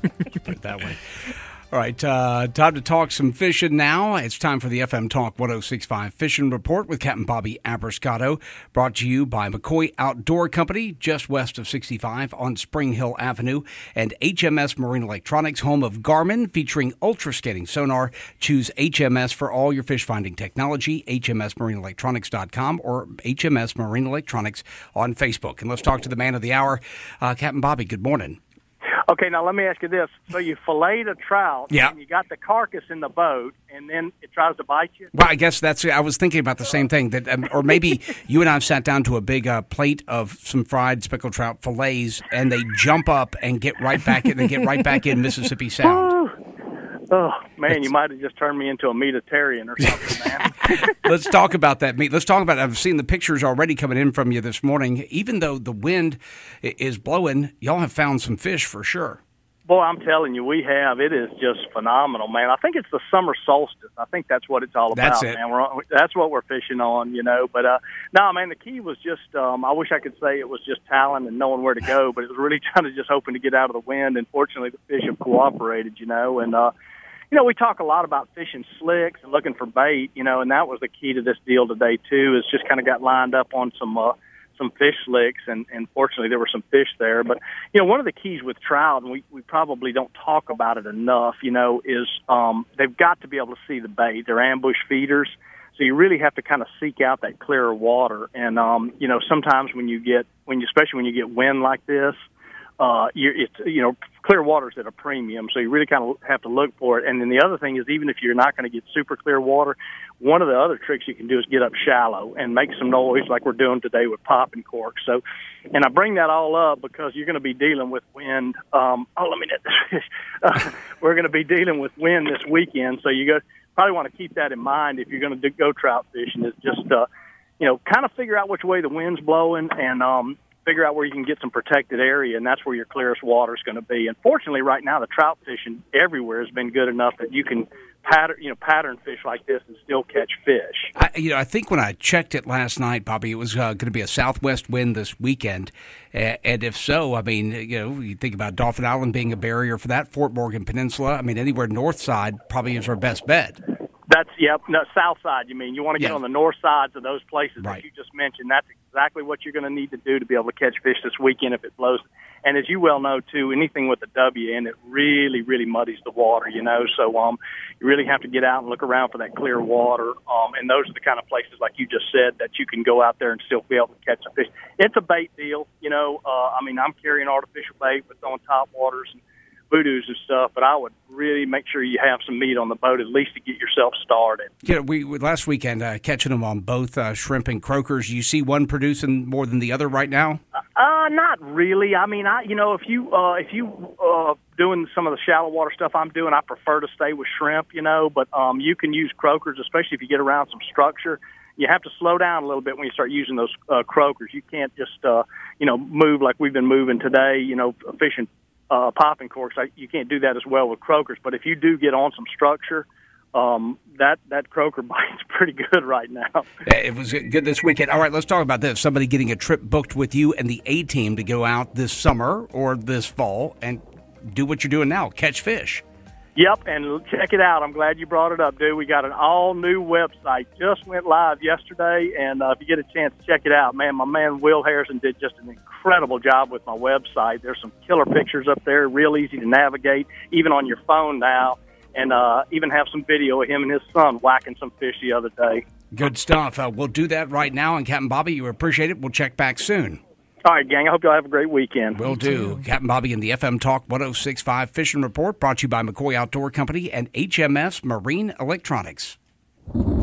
Put it that way. All right, time to talk some fishing now. It's time for the FM Talk 106.5 Fishing Report with Captain Bobby Abrascato, brought to you by McCoy Outdoor Company, just west of 65 on Spring Hill Avenue, and HMS Marine Electronics, home of Garmin, featuring ultra-scanning sonar. Choose HMS for all your fish finding technology, hmsmarineenelectronics.com or HMS Marine Electronics on Facebook. And let's talk to the man of the hour, Captain Bobby. Good morning. Okay, now let me ask you this. So you filleted a trout, and you got the carcass in the boat, and then it tries to bite you? Well, I guess I was thinking about the same thing. Or maybe you and I have sat down to a big plate of some fried speckled trout fillets, and they jump up and get right back in. They get right back in Mississippi Sound. Oh, man, you might have just turned me into a meatitarian or something, man. Let's talk about that meat. Let's talk about it. I've seen the pictures already coming in from you this morning. Even though the wind is blowing, y'all have found some fish for sure. Boy, I'm telling you, we have. It is just phenomenal, man. I think it's the summer solstice. I think that's what it's all about, that's it. Man. That's what we're fishing on, you know. But, no, man, the key was just, I wish I could say it was just talent and knowing where to go, but it was really trying to just hoping to get out of the wind, and fortunately the fish have cooperated, you know. And, you know, we talk a lot about fishing slicks and looking for bait, you know, and that was the key to this deal today, too, is just kind of got lined up on some fish slicks, and fortunately there were some fish there. But, you know, one of the keys with trout, and we probably don't talk about it enough, you know, is they've got to be able to see the bait. They're ambush feeders, so you really have to kind of seek out that clearer water. And, you know, sometimes especially when you get wind like this, clear water's at a premium, so you really kind of have to look for it. And then the other thing is, even if you're not going to get super clear water, one of the other tricks you can do is get up shallow and make some noise like we're doing today with popping corks. So, and I bring that all up because you're going to be dealing with wind. Let me net this fish. We're going to be dealing with wind this weekend, so you probably want to keep that in mind if you're going to go trout fishing. Is just kind of figure out which way the wind's blowing, and figure out where you can get some protected area, and that's where your clearest water is going to be. And fortunately, right now, the trout fishing everywhere has been good enough that you can pattern fish like this and still catch fish. I think when I checked it last night, Bobby, it was going to be a southwest wind this weekend. And if so, I mean, you think about Dauphin Island being a barrier for that, Fort Morgan Peninsula. I mean, anywhere north side probably is our best bet. South side, you mean. You want to get on the north sides of those places that you just mentioned. That's exactly what you're going to need to do to be able to catch fish this weekend if it blows. And as you well know, too, anything with a W in it really, really muddies the water, you know. So you really have to get out and look around for that clear water. And those are the kind of places, like you just said, that you can go out there and still be able to catch a fish. It's a bait deal, you know. I'm carrying artificial bait with on top waters and voodoos and stuff, but I would really make sure you have some meat on the boat at least to get yourself started. We last weekend catching them on both shrimp and croakers. You see one producing more than the other right now? Not really. I mean, if you doing some of the shallow water stuff I'm doing, I prefer to stay with shrimp, you know. But you can use croakers, especially if you get around some structure. You have to slow down a little bit when you start using those croakers. You can't just move like we've been moving today. You know, fishing. Popping corks, you can't do that as well with croakers. But if you do get on some structure, that croaker bites pretty good right now. It was good this weekend. All right, let's talk about this. Somebody getting a trip booked with you and the A-team to go out this summer or this fall and do what you're doing now, catch fish. Yep, and check it out. I'm glad you brought it up, dude. We got an all-new website. Just went live yesterday, and if you get a chance to check it out, man, my man Will Harrison did just an incredible job with my website. There's some killer pictures up there, real easy to navigate, even on your phone now, and even have some video of him and his son whacking some fish the other day. Good stuff. We'll do that right now, and Captain Bobby, you appreciate it. We'll check back soon. All right, gang. I hope y'all have a great weekend. Will do. Captain Bobby in the FM Talk 106.5 Fishing Report, brought to you by McCoy Outdoor Company and HMS Marine Electronics.